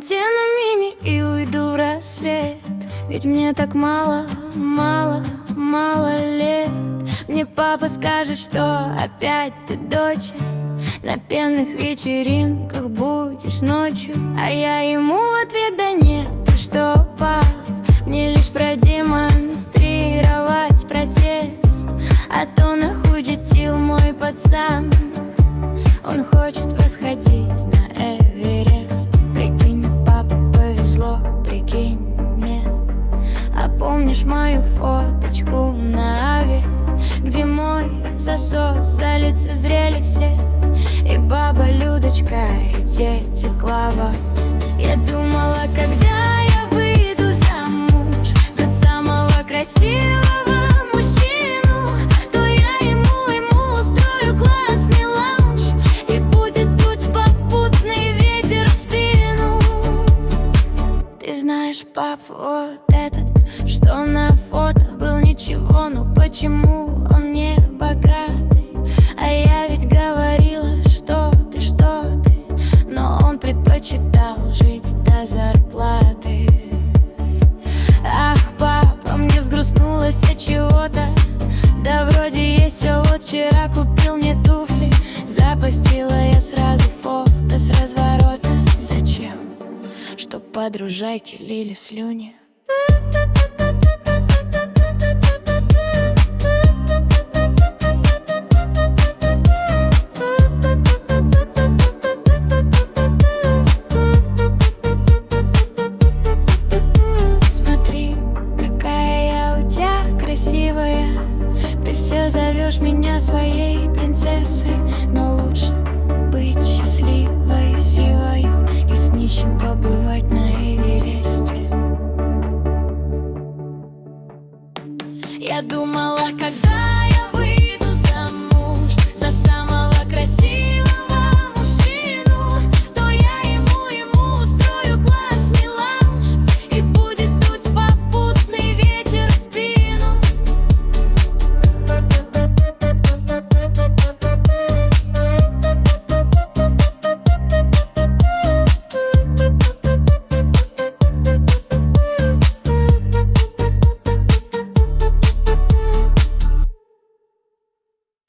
тенами и уйду в рассвет. Ведь мне так мало, мало, мало лет. Мне папа скажет, что опять ты, дочь, на пенных вечеринках будешь ночью. А я ему в ответ: да нет, ты что, пап, мне лишь продемонстрировать протест. А то нахудетил мой пацан, он хочет восходить на Эверест. Прикинь, папа, повезло, прикинь мне. А помнишь мою фоточку на Аве, где мой засос залицезрели все? И баба Людочка, и тетя Клава. Я думала, когда я выйду замуж за самого красивого мужчину, то я ему устрою классный лаунж, и будет дуть попутный ветер в спину. Ты знаешь, пап, вот этот, что на фото был ничего, но почему он не богатый? А я ведь говорила, что ты, но он предпочитал жить до зарплаты. Ах, папа, мне взгрустнулось от чего-то. Да вроде есть все, вот вчера купил мне туфли. Запостила я сразу фото с разворота. Зачем? Чтоб подружайки лили слюни. Ты все зовешь меня своей принцессой, но лучше быть счастливой силою и с нищим побывать на Эвересте. Я думала, когда